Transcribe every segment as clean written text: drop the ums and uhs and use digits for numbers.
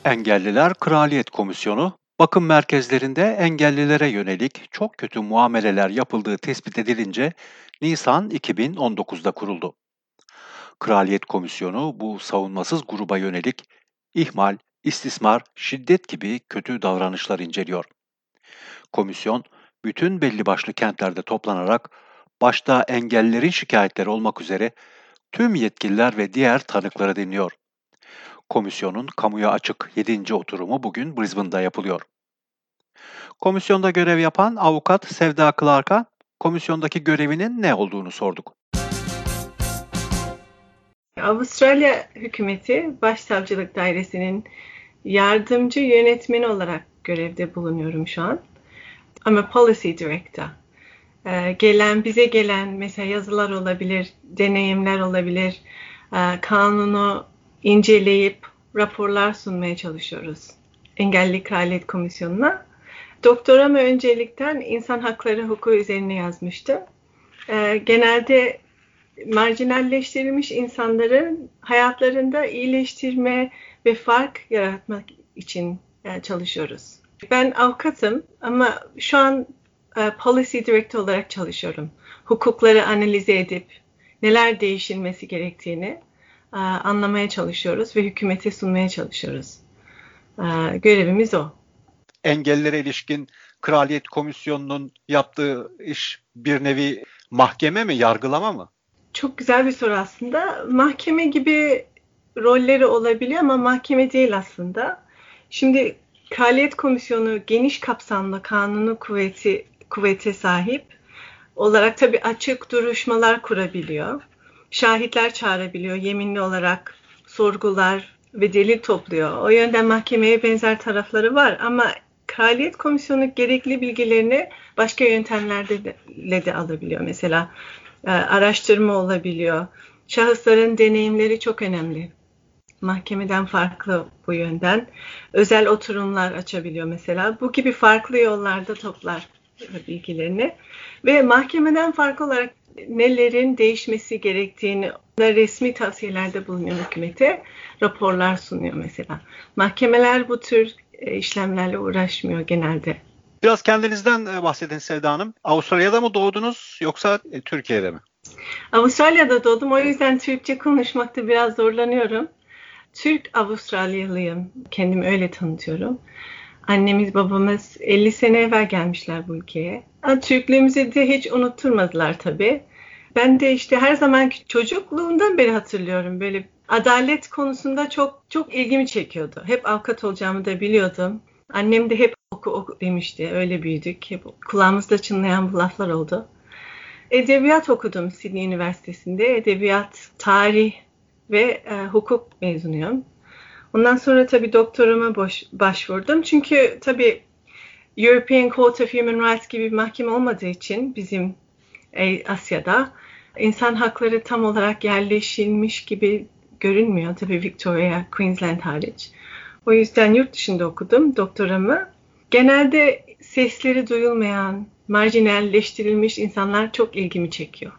Engelliler Kraliyet Komisyonu, bakım merkezlerinde engellilere yönelik çok kötü muameleler yapıldığı tespit edilince Nisan 2019'da kuruldu. Kraliyet Komisyonu bu savunmasız gruba yönelik ihmal, istismar, şiddet gibi kötü davranışlar inceliyor. Komisyon, bütün belli başlı kentlerde toplanarak başta engellilerin şikayetleri olmak üzere tüm yetkililer ve diğer tanıkları dinliyor. Komisyonun kamuya açık 7. oturumu bugün Brisbane'da yapılıyor. Komisyonda görev yapan avukat Sevda Clark'a komisyondaki görevinin ne olduğunu sorduk. Avustralya hükümeti Başsavcılık Dairesi'nin yardımcı yönetmeni olarak görevde bulunuyorum şu an. Ama Policy Director. Bize gelen mesela yazılar olabilir, deneyimler olabilir, kanunu inceleyip raporlar sunmaya çalışıyoruz Engelli Kraliyet Komisyonu'na. Doktoramı öncelikten insan hakları hukuku üzerine yazmıştım. Genelde marjinalleştirilmiş insanların hayatlarında iyileştirme ve fark yaratmak için çalışıyoruz. Ben avukatım ama şu an Policy Director olarak çalışıyorum. Hukukları analize edip neler değişilmesi gerektiğini anlamaya çalışıyoruz ve hükümete sunmaya çalışıyoruz. Görevimiz o. Engellilere ilişkin Kraliyet Komisyonu'nun yaptığı iş bir nevi mahkeme mi, yargılama mı? Çok güzel bir soru aslında. Mahkeme gibi rolleri olabiliyor ama mahkeme değil aslında. Şimdi Kraliyet Komisyonu geniş kapsamlı kanunu kuvvete sahip olarak tabii açık duruşmalar kurabiliyor. Şahitler çağırabiliyor, yeminli olarak sorgular ve delil topluyor. O yönden mahkemeye benzer tarafları var ama Kraliyet Komisyonu gerekli bilgilerini başka yöntemlerle de alabiliyor. Mesela araştırma olabiliyor. Şahısların deneyimleri çok önemli. Mahkemeden farklı bu yönden. Özel oturumlar açabiliyor mesela. Bu gibi farklı yollarda toplar bilgilerini. Ve mahkemeden farklı olarak nelerin değişmesi gerektiğini resmi tavsiyelerde bulunuyor hükümete. Raporlar sunuyor mesela. Mahkemeler bu tür işlemlerle uğraşmıyor genelde. Biraz kendinizden bahsedin Sevda Hanım. Avustralya'da mı doğdunuz yoksa Türkiye'de mi? Avustralya'da doğdum. O yüzden Türkçe konuşmakta biraz zorlanıyorum. Türk Avustralyalıyım. Kendimi öyle tanıtıyorum. Annemiz babamız 50 sene evvel gelmişler bu ülkeye. Türklüğümüzü de hiç unutturmadılar tabii. Ben de işte her zaman çocukluğumdan beri hatırlıyorum. Böyle adalet konusunda çok ilgimi çekiyordu. Hep avukat olacağımı da biliyordum. Annem de hep oku demişti. Öyle büyüdük. Hep kulağımızda çınlayan bu laflar oldu. Edebiyat okudum Sydney Üniversitesi'nde. Edebiyat, tarih ve hukuk mezunuyum. Ondan sonra tabii doktorama başvurdum. Çünkü tabii European Court of Human Rights gibi bir mahkeme olmadığı için bizim Asya'da insan hakları tam olarak yerleşilmiş gibi görünmüyor. Tabii Victoria, Queensland hariç. O yüzden yurt dışında okudum doktoramı. Genelde sesleri duyulmayan, marjinalleştirilmiş insanlar çok ilgimi çekiyor.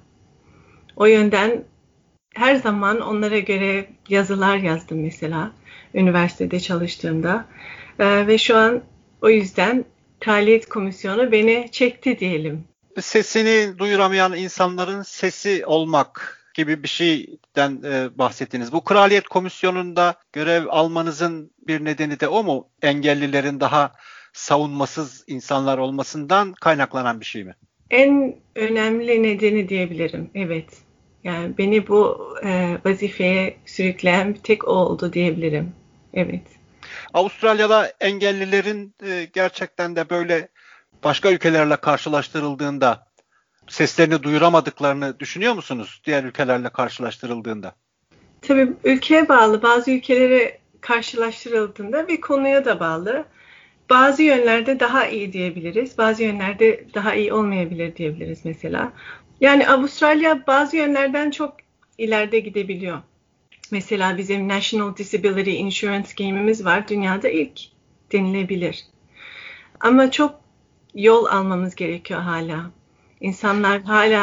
O yönden her zaman onlara göre yazılar yazdım mesela üniversitede çalıştığımda. Ve şu an o yüzden Kraliyet Komisyonu beni çekti diyelim. Sesini duyuramayan insanların sesi olmak gibi bir şeyden bahsettiniz. Bu Kraliyet Komisyonu'nda görev almanızın bir nedeni de o mu? Engellilerin daha savunmasız insanlar olmasından kaynaklanan bir şey mi? En önemli nedeni diyebilirim, evet. Yani beni bu vazifeye sürükleyen bir tek o oldu diyebilirim, evet. Avustralya'da engellilerin gerçekten de böyle başka ülkelerle karşılaştırıldığında seslerini duyuramadıklarını düşünüyor musunuz diğer ülkelerle karşılaştırıldığında? Tabii ülkeye bağlı, bazı ülkelere karşılaştırıldığında bir konuya da bağlı. Bazı yönlerde daha iyi diyebiliriz, bazı yönlerde daha iyi olmayabilir diyebiliriz mesela. Yani Avustralya bazı yönlerden çok ileride gidebiliyor. Mesela bizim National Disability Insurance Scheme'imiz var, dünyada ilk denilebilir. Ama çok yol almamız gerekiyor hala. İnsanlar hala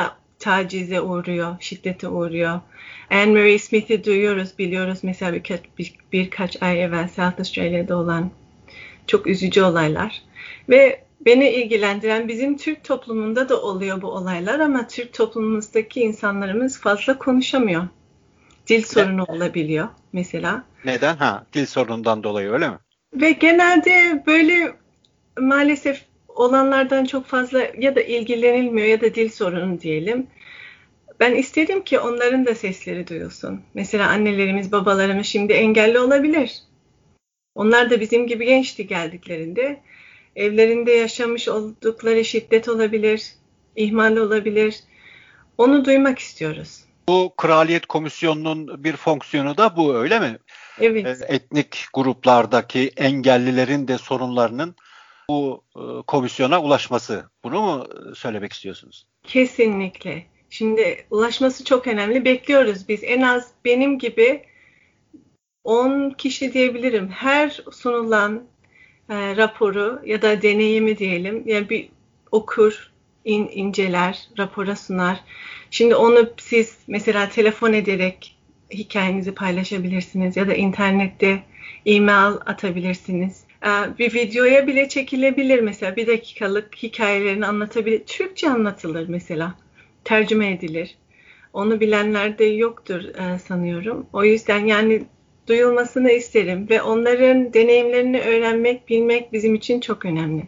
tacize uğruyor, şiddete uğruyor. Anne Marie Smith'i duyuyoruz, biliyoruz mesela birkaç ay evvel South Australia'da olan çok üzücü olaylar. Ve beni ilgilendiren bizim Türk toplumunda da oluyor bu olaylar ama Türk toplumumuzdaki insanlarımız fazla konuşamıyor. Dil Ne, sorunu olabiliyor mesela. neden? Dil sorunundan dolayı öyle mi? Ve genelde böyle maalesef olanlardan çok fazla ya da ilgilenilmiyor ya da dil sorunu diyelim. Ben isterim ki onların da sesleri duyulsun. Mesela annelerimiz, babalarımız şimdi engelli olabilir. Onlar da bizim gibi gençti geldiklerinde. Evlerinde yaşamış oldukları şiddet olabilir, ihmal olabilir. Onu duymak istiyoruz. Bu Kraliyet Komisyonu'nun bir fonksiyonu da bu, öyle mi? Evet, Etnik gruplardaki engellilerin de sorunlarının bu komisyona ulaşması. Bunu mu söylemek istiyorsunuz? kesinlikle. Şimdi ulaşması çok önemli. Bekliyoruz biz. En az benim gibi 10 kişi diyebilirim. Her sunulan raporu ya da deneyimi diyelim, yani bir okur, inceler, rapora sunar. Şimdi onu siz mesela telefon ederek hikayenizi paylaşabilirsiniz ya da internette e-mail atabilirsiniz. Bir videoya bile çekilebilir mesela, bir dakikalık hikayelerini anlatabilir. Türkçe anlatılır mesela, tercüme edilir. Onu bilenler de yoktur sanıyorum. O yüzden yani duyulmasını isterim ve onların deneyimlerini öğrenmek, bilmek bizim için çok önemli.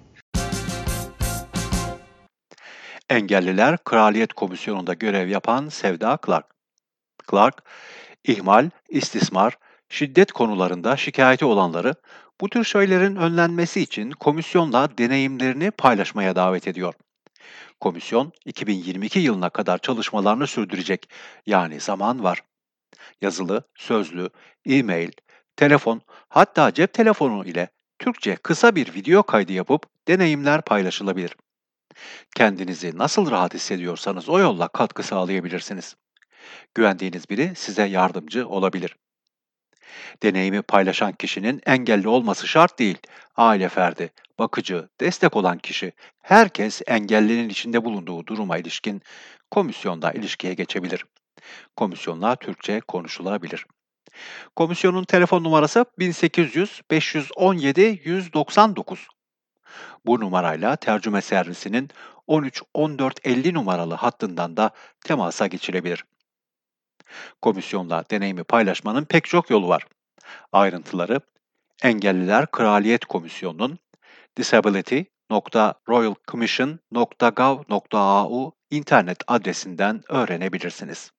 Engelliler Kraliyet Komisyonu'nda görev yapan Sevda Clark. Clark, ihmal, istismar, şiddet konularında şikayeti olanları bu tür şeylerin önlenmesi için komisyonla deneyimlerini paylaşmaya davet ediyor. Komisyon 2022 yılına kadar çalışmalarını sürdürecek. Yani zaman var. Yazılı, sözlü, e-mail, telefon, hatta cep telefonu ile Türkçe kısa bir video kaydı yapıp deneyimler paylaşılabilir. Kendinizi nasıl rahat hissediyorsanız o yolla katkı sağlayabilirsiniz. Güvendiğiniz biri size yardımcı olabilir. Deneyimi paylaşan kişinin engelli olması şart değil. Aile ferdi, bakıcı, destek olan kişi, herkes engellinin içinde bulunduğu duruma ilişkin komisyonda ilişkiye geçebilir. Komisyonla Türkçe konuşulabilir. Komisyonun telefon numarası 1800 517 199. Bu numarayla tercüme servisinin 13 14 50 numaralı hattından da temasa geçilebilir. Komisyonla deneyimi paylaşmanın pek çok yolu var. Ayrıntıları Engelliler Kraliyet Komisyonu'nun disability.royalcommission.gov.au internet adresinden öğrenebilirsiniz.